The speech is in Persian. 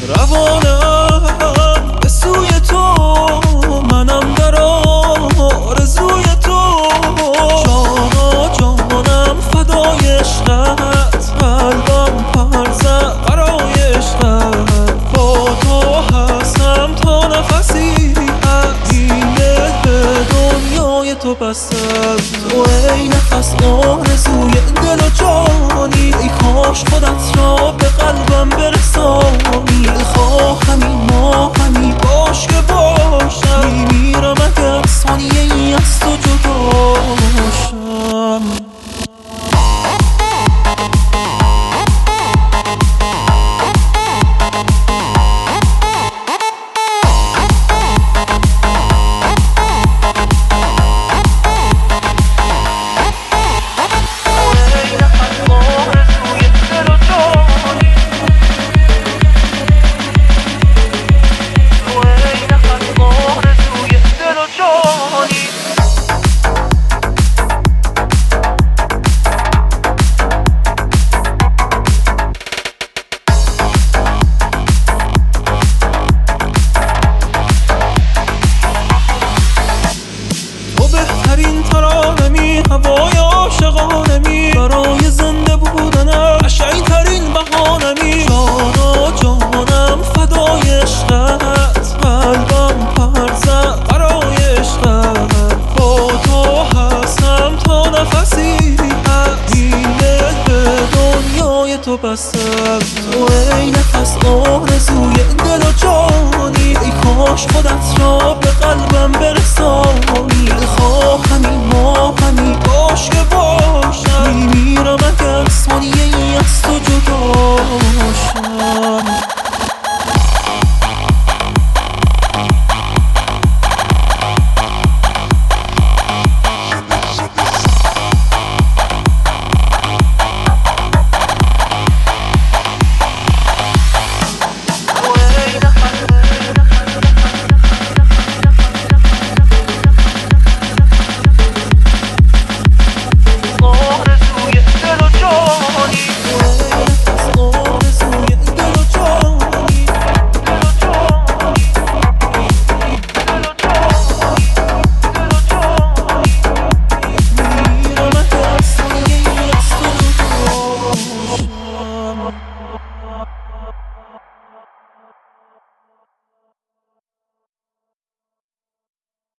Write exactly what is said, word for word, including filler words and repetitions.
روانم به سوی تو، منم در آرزوی تو. جانا جانم فدای عشقت، قلبم پر زد برای عشقت. با تو هستم تا نفسی هست، این دل به دنیای تو بستم. تو ای نفس آرزوی دل و جانی، ای کاش خودت را به قلبم برسانی. خواهمی ما همی باش که باشم، میمیرم اگر ثانیه ای از تو جدا شم. بهترین ترانمی، هوای عاشقانمی، برای زنده بودنم قشنگ ترین بهانمی. جانا جانم فدای عشقت، قلبم پر زد برای عشقت. با تو هستم تا نفسی هست، این دل به دنیای تو بستم. تو ای نفس آرزوی دل و جانی، ای کاش خودت را به قلبم برسانی. خواهمی ما همی باش که باشم، میمیرم اگر ثانیه ای از تو جدا شم.